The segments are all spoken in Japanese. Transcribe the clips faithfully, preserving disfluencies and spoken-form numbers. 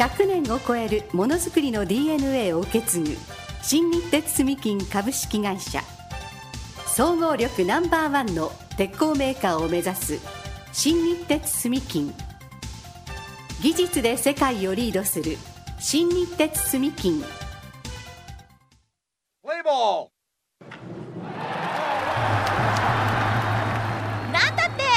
ひゃくねんを超えるものづくりの ディーエヌエー を受け継ぐ新日鉄住金株式会社、総合力ナンバーワンの鉄鋼メーカーを目指す新日鉄住金、技術で世界をリードする新日鉄住金。 プレイボール。 なんだって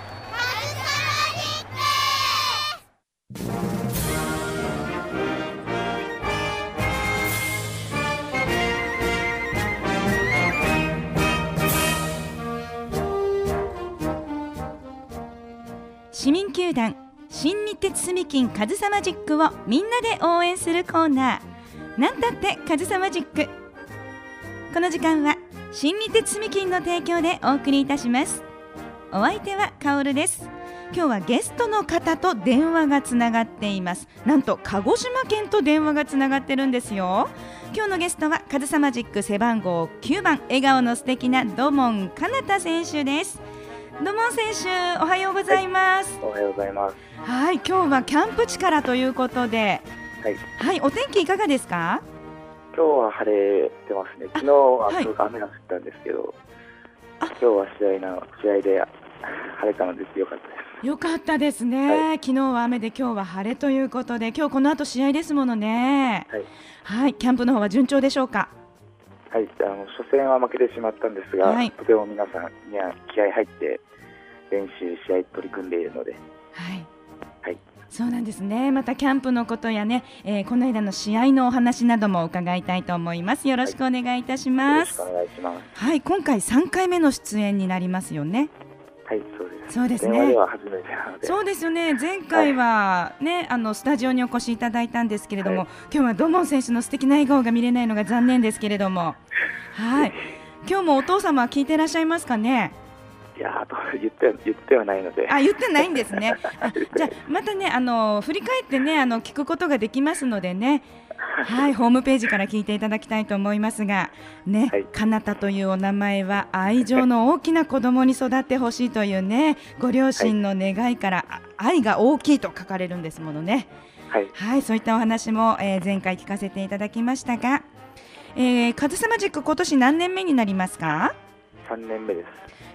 市民球団新日鉄住金カズサマジックをみんなで応援するコーナー、なんたってカズサマジック。この時間は新日鉄住金の提供でお送りいたします。お相手はカオルです。今日はゲストの方と電話がつながっています。なんと鹿児島県と電話がつながってるんですよ。今日のゲストはカズサマジック背番号きゅうばん、笑顔の素敵な土門かなた選手です。土門選手、おはようございます。 はい、おはようございます。 はい、今日はキャンプ地からということで、 はい、 はい、お天気いかがですか？ 今日は晴れてますね。昨日はすごく雨が降ったんですけど、はい、今日は試合の試合で晴れたのでよかったです。 よかったですね、はい、昨日は雨で今日は晴れということで、今日この後試合ですものね。はい、はい、キャンプの方は順調でしょうか？ はい、あの初戦は負けてしまったんですが、はい、とても皆さんには気合入って練習試合取り組んでいるので、 はい、 はい、 そうなんですね。またキャンプのことやね、えー、この間の試合のお話なども伺いたいと思います。よろしくお願いいたします。 はい、よろしくお願いします。 はい、今回さんかいめの出演になりますよね。 はい、そうです。 そうですね。 電話では初めてなので。そうですよね。前回はね、はい、あのスタジオにお越しいただいたんですけれども、はい、今日は土門選手の素敵な笑顔が見れないのが残念ですけれども、はい、今日もお父様は聞いてらっしゃいますかね？ いやと言って言ってはないので。 あ、言ってないんですね。あ、じゃあまたね、あの振り返ってね、あの聞くことができますのでね。はい、ホームページから聞いていただきたいと思いますがね、はい、かなたというお名前は愛情の大きな子供に育ってほしいというね、ご両親の願いから愛が大きいと書かれるんですものね。はい、はい、そういったお話も、えー、前回聞かせていただきましたが、えー、カズサマジック今年何年目になりますか？ さんねんめです。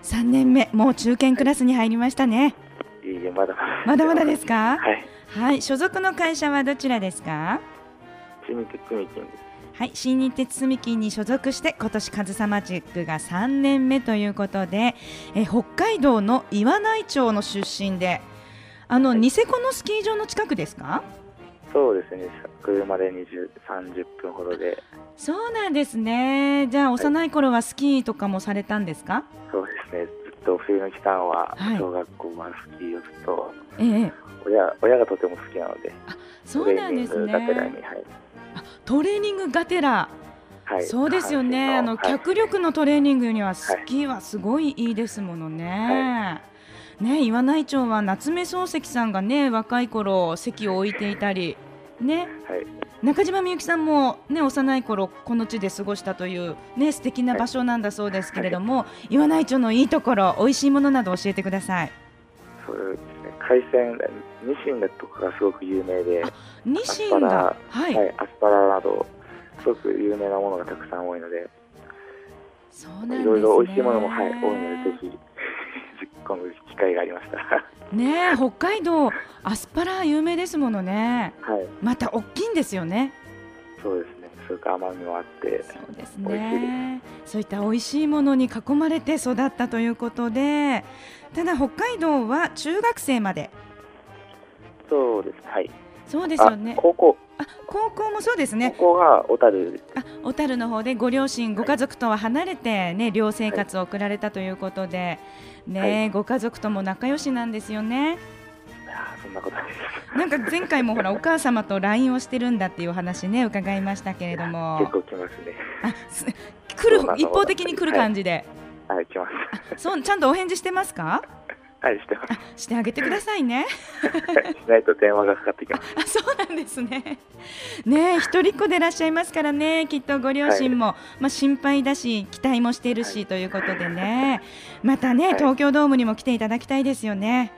さんねんめ、もう中堅クラスに入りましたね。 いいえ、まだまだまだですか？ はい、 はい、所属の会社はどちらですか？ 新日鉄住金です。 はい、新日鉄住金に所属して今年カズサマジックがさんねんめということで、え北海道の岩内町の出身で、あの、はい、ニセコのスキー場の近くですか？ そうですね、車でにじゅう、さんじゅっぷんほどで。 そうなんですね。じゃあ幼い頃はスキーとかもされたんですか？ そうですね、ずっと冬の期間は小学校はスキーをずっと、 ええ、 親, 親がとても好きなので。 あ、そうなんですね。 トレーニングがてらに、はい、 あ、トレーニングがてら、はい、そうですよね。あの、 はい、 脚力のトレーニングにはスキーはすごいいいですものね。はい、ね、岩内町は夏目漱石さんがね、若い頃席を置いていたりね、はい、中島みゆきさんも、ね、幼い頃この地で過ごしたという、ね、素敵な場所なんだそうですけれども、はい、岩内町のいいところ、美味しいものなど教えてください。 そうですね、海鮮、ニシンとかがすごく有名で、 ニシンが、 はい、はい、アスパラなどすごく有名なものがたくさん多いので、 そうなんですね、 いろいろ美味しいものも、はい、多いので、ぜひ実行の機会がありましたねえ、北海道アスパラ有名ですものね。はい、また大きいんですよね。 そうですね、すごく甘みもあって、 そうですね、そういった美味しいものに囲まれて育ったということで、ただ北海道は中学生まで。 そうです、はい、 そうですよね。 高校、 あ、高校もそうですね。 高校が小樽、 あ、小樽の方でご両親、ご家族とは離れて、ね、寮生活を送られたということで、ね、はい、ご家族とも仲良しなんですよね。 そんなことないです。 なんか前回もほらお母様と ライン をしてるんだっていう話ね、伺いましたけれども。 結構来ますね。 あ、す来る、一方的に来る感じで。 はい、はい、来ます。 そう、ちゃんとお返事してますか？ はい、してます。 あ、してあげてくださいね。 しないと電話がかかってきます。 あ、そうなんですね。ね、一人っ子でいらっしゃいますからね、きっとご両親も、はい、まあ、心配だし期待もしているし、はい、ということでね、またね、はい、東京ドームにも来ていただきたいですよね。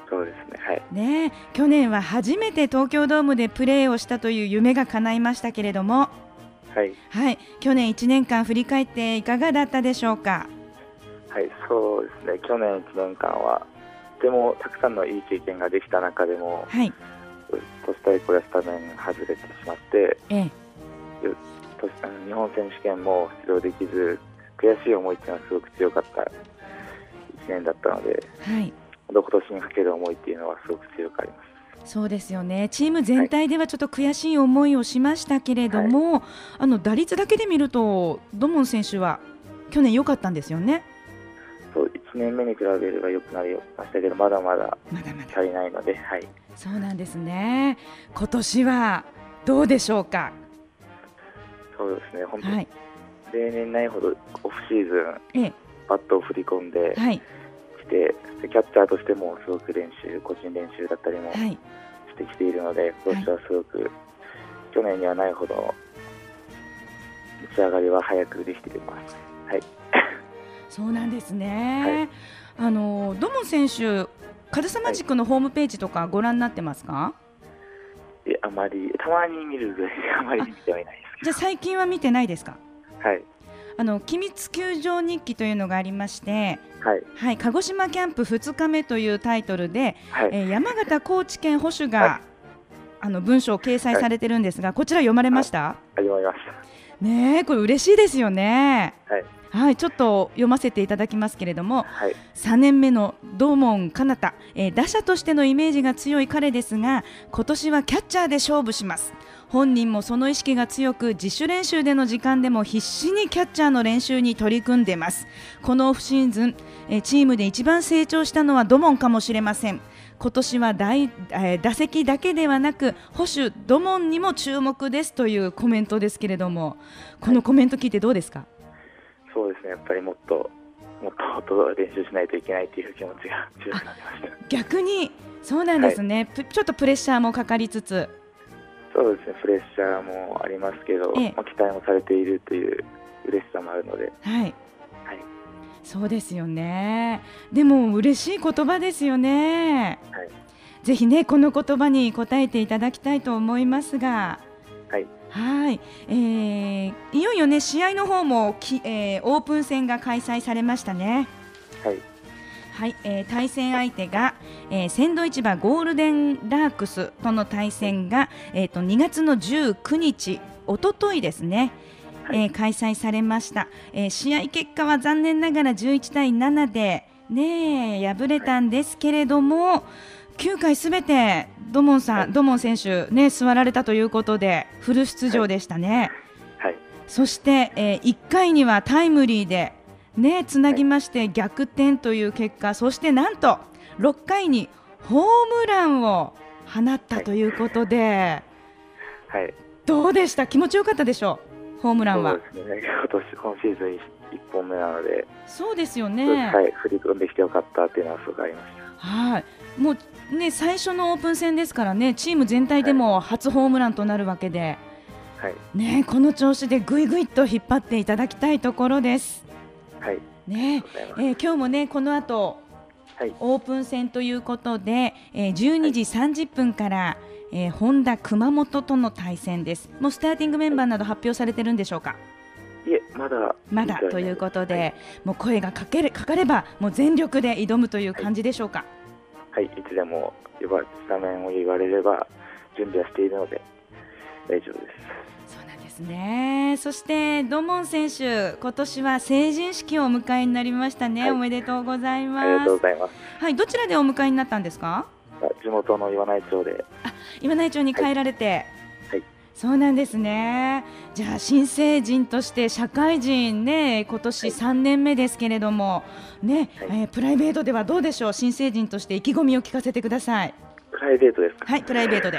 そうですね、はい。 ね、去年は初めて東京ドームでプレーをしたという夢が叶いましたけれども、 はい、 はい、去年いちねんかん振り返っていかがだったでしょうか。 はい、そうですね、去年いちねんかんはとてもたくさんのいい経験ができた中でも、 はい、 コスタリカでスタメン外れてしまって、ええ、日本選手権も出場できず悔しい思いっていうのはすごく強かったいちねんだったので、はい、今年にかける思いっていうのはすごく強くあります。 そうですよね。チーム全体ではちょっと悔しい思いをしましたけれども、はい、あの打率だけで見ると土門選手は去年良かったんですよね。 そういちねんめに比べれば良くなりましたけど、まだまだ足りないので、はい、 そうなんですね。今年はどうでしょうか。 そうですね、本当に、はい、例年ないほどオフシーズン、ええ、バットを振り込んで、はい、してキャッチャーとしてもすごく練習個人練習だったりもしてきているので、はい、今年はすごく、はい、去年にはないほど打ち上がりは早くできています。はい、 そうなんですね。はい、あの土門選手、カズサマジックのホームページとかご覧になってますか。はい、いあまりたまに見るぐらいであまり見てはいないですけど。 じゃあ最近は見てないですか。 はい、 あの機密球場日記というのがありまして、 はいはい、 鹿児島キャンプふつかめというタイトルで、はい、えー、山形高知県捕手が、はい、あの文章を掲載されてるんですが、はい、こちら読まれました。 はい、読みましたね。これ嬉しいですよね。 はいはい、ちょっと読ませていただきますけれども、 はい、 さんねんめの土門奏太、えー、打者としてのイメージが強い彼ですが、今年はキャッチャーで勝負します。本人もその意識が強く、自主練習での時間でも必死にキャッチャーの練習に取り組んでます。このオフシーズン、えー、チームで一番成長したのは土門かもしれません。今年は大、えー、打席だけではなく捕手土門にも注目ですというコメントですけれども、このコメント聞いてどうですか。はい、 そうですね、やっぱりもっともっともっと練習しないといけないという気持ちが強くなりました。 逆にそうなんですね。はい、ちょっとプレッシャーもかかりつつ。 そうですね、プレッシャーもありますけど、ええ、まあ、期待もされているという嬉しさもあるので、 はいはい、そうですよね。でも嬉しい言葉ですよね。はい、ぜひねこの言葉に応えていただきたいと思いますが、 はいはい、えー、いよいよね試合の方もき、えー、オープン戦が開催されましたね。 はいはい、えー、対戦相手が、えー、鮮度市場ゴールデンラークスとの対戦が、えー、とにがつのじゅうくにち、おとといですね、はい、えー、開催されました。えー、試合結果は残念ながらじゅういちたいななで、ね、敗れたんですけれども、きゅうかいすべて土門さん、はい、土門選手、ね、座られたということでフル出場でしたね。 はいはい、そして、えー、いっかいにはタイムリーでね、つなぎまして逆転という結果、はい、そしてなんとろっかいにホームランを放ったということで、 はいはい、 どうでした。気持ちよかったでしょう、ホームランは。 そうですね、今年今シーズンいっぽんめなので。 そうですよね、 はい、振り込んできてよかったっていうのはすごくありました。 はい、もうね最初のオープン戦ですからね、チーム全体でも初ホームランとなるわけで、はいね、この調子でぐいぐいと引っ張っていただきたいところです。 はいねえー、今日もねこの後、はい、オープン戦ということで、えー、じゅうにじさんじゅっぷんから、はい、えー、ホンダ熊本との対戦です。もうスターティングメンバーなど発表されてるんでしょうか。 いえ、まだまだということで、はい、もう声がかけるかかればもう全力で挑むという感じでしょうか。 はい、はい、いつでも呼ばスタメンを言われれば準備はしているので大丈夫です。 ですね。そして土門選手、今年は成人式をお迎えになりましたね。はい、おめでとうございます。 ありがとうございます。 はい、どちらでお迎えになったんですか。 地元の岩内町で。 あ、岩内町に帰られて、はいはい、 そうなんですね。じゃあ新成人として社会人ね、今年さんねんめですけれども、ね、はい、えー、プライベートではどうでしょう。新成人として意気込みを聞かせてください。 プライベートですか。 はい、プライベートで。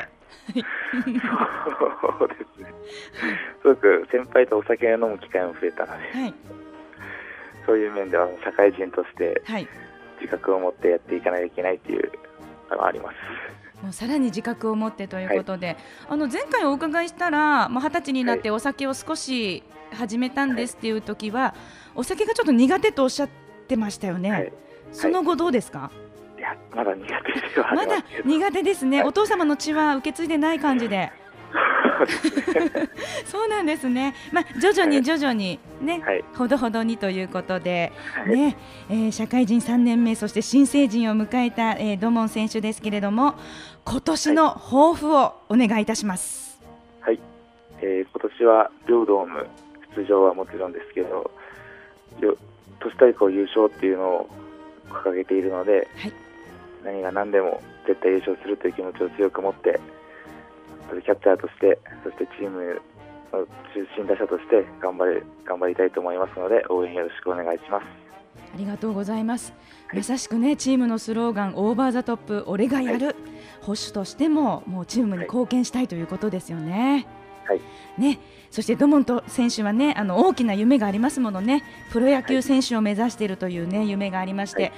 そうですね。すごく先輩とお酒を飲む機会も増えたので、はい、そういう面では社会人として自覚を持ってやっていかないといけないというのがあります。 もうさらに自覚を持ってということで、はい、あの前回お伺いしたら、まあ、はたちになってお酒を少し始めたんですっていう時は、はい、お酒がちょっと苦手とおっしゃってましたよね。はい、その後どうですか。 いややまだ苦手ではありまますけど、 だ苦手ですね、はい、お父様の血は受け継いでない感じでそうなんですね、まあ、徐々に徐々に、ね、はい、ほどほどにということで、はい、ねえー、社会人さんねんめ、そして新成人を迎えた、えー、土門選手ですけれども、今年の抱負をお願いいたします。 はい、えー、今年は両ドーム出場はもちろんですけど、都市対抗優勝っていうのを掲げているので、はい、何が何でも絶対優勝するという気持ちを強く持って、キャッチャーとして、そしてチームの中心打者として頑張り、頑張りたいと思いますので、応援よろしくお願いします。 ありがとうございます。まさしくね、チームのスローガン、オーバーザトップ、俺がやる、はい、保守としてももうチームに貢献したいということですよね。はいね、そして土門選手はね、あの大きな夢がありますものね。プロ野球選手を目指しているというね、夢がありまして、はい、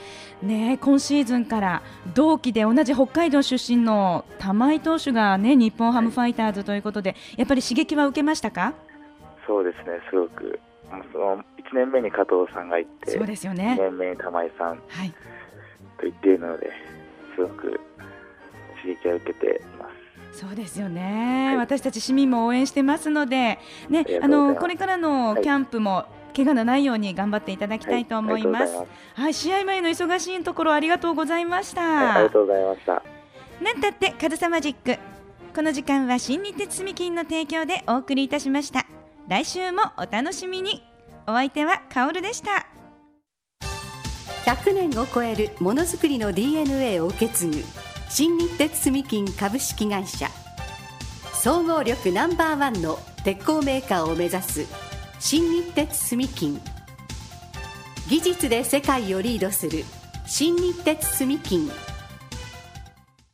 ね、今シーズンから同期で同じ北海道出身の玉井投手がね、日本ハムファイターズということで、やっぱり刺激は受けましたか？ そうですね、すごくそのいちねんめに加藤さんがいて、 そうですよね、 にねんめに玉井さん、はい、と言っているので、すごく刺激を受けています。 そうですよね、はい、私たち市民も応援してますので、ね、あのこれからのキャンプも怪我のないように頑張っていただきたいと思います。はい、はい、試合前の忙しいところありがとうございました。 はい、ありがとうございました。 なんたってかずさマジック、この時間は新日鉄住金の提供でお送りいたしました。来週もお楽しみに。お相手はカオルでした。 ひゃくねんを超えるものづくりの ディーエヌエー を受け継ぐ新日鉄住金株式会社、総合力ナンバーワンの鉄鋼メーカーを目指す新日鉄住金、技術で世界をリードする新日鉄住金